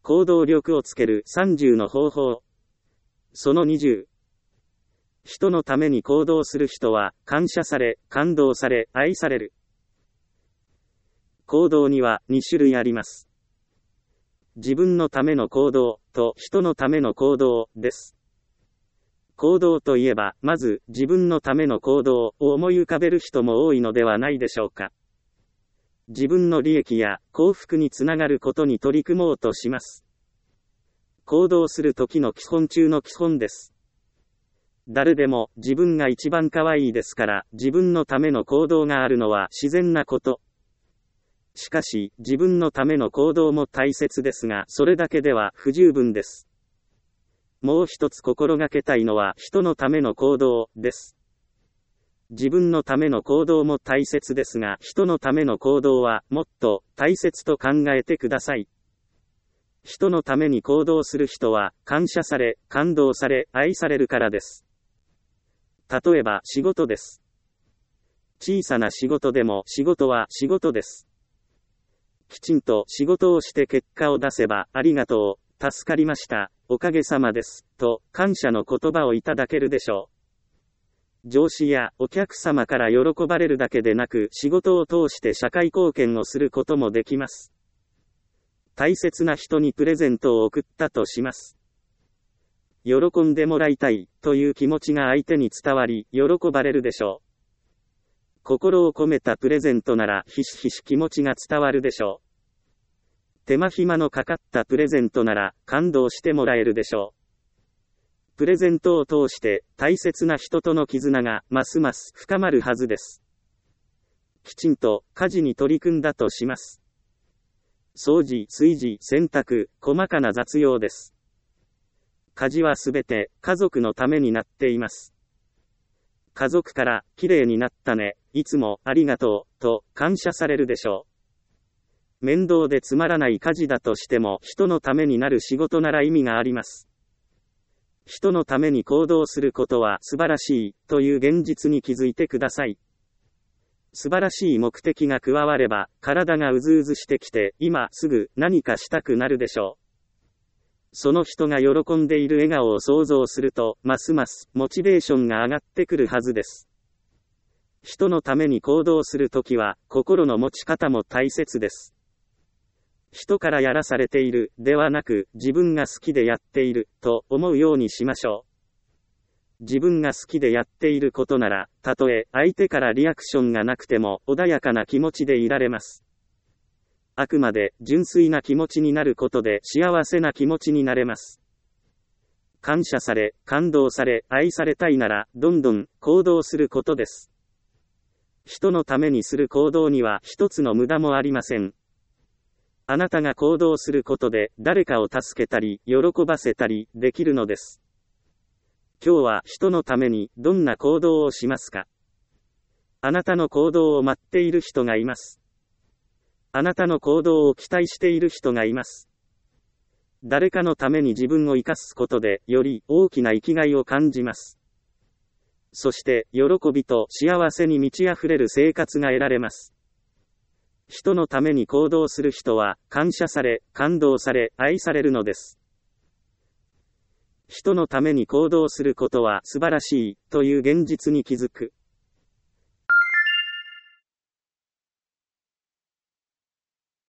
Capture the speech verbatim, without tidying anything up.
行動力をつけるさんじゅうの方法。そのにじゅう。人のために行動する人は、感謝され、感動され、愛される。行動にはに種類あります。自分のための行動と人のための行動です。行動といえば、まず自分のための行動を思い浮かべる人も多いのではないでしょうか。自分の利益や幸福につながることに取り組もうとします。行動する時の基本中の基本です。誰でも自分が一番可愛いですから、自分のための行動があるのは自然なこと。しかし、自分のための行動も大切ですが、それだけでは不十分です。もう一つ心がけたいのは人のための行動です。自分のための行動も大切ですが、人のための行動はもっと大切と考えてください。人のために行動する人は感謝され、感動され、愛されるからです。例えば仕事です。小さな仕事でも仕事は仕事です。きちんと仕事をして結果を出せば、ありがとう、助かりました、おかげさまです、と感謝の言葉をいただけるでしょう。上司やお客様から喜ばれるだけでなく、仕事を通して社会貢献をすることもできます。大切な人にプレゼントを贈ったとします。喜んでもらいたいという気持ちが相手に伝わり、喜ばれるでしょう。心を込めたプレゼントならひしひし気持ちが伝わるでしょう。手間暇のかかったプレゼントなら感動してもらえるでしょう。プレゼントを通して大切な人との絆がますます深まるはずです。きちんと家事に取り組んだとします。掃除、炊事、洗濯、細かな雑用です。家事はすべて家族のためになっています。家族からきれいになったね、いつもありがとう、と感謝されるでしょう。面倒でつまらない家事だとしても人のためになる仕事なら意味があります。人のために行動することは素晴らしいという現実に気づいてください。素晴らしい目的が加われば体がうずうずしてきて今すぐ何かしたくなるでしょう。その人が喜んでいる笑顔を想像すると、ますますモチベーションが上がってくるはずです。人のために行動するときは、心の持ち方も大切です。人からやらされている、ではなく、自分が好きでやっている、と思うようにしましょう。自分が好きでやっていることなら、たとえ相手からリアクションがなくても、穏やかな気持ちでいられます。あくまで純粋な気持ちになることで幸せな気持ちになれます。感謝され、感動され、愛されたいなら、どんどん行動することです。人のためにする行動には一つの無駄もありません。あなたが行動することで誰かを助けたり、喜ばせたりできるのです。今日は人のためにどんな行動をしますか？あなたの行動を待っている人がいます。あなたの行動を期待している人がいます。誰かのために自分を生かすことで、より大きな生きがいを感じます。そして、喜びと幸せに満ち溢れる生活が得られます。人のために行動する人は、感謝され、感動され、愛されるのです。人のために行動することは素晴らしい、という現実に気づく。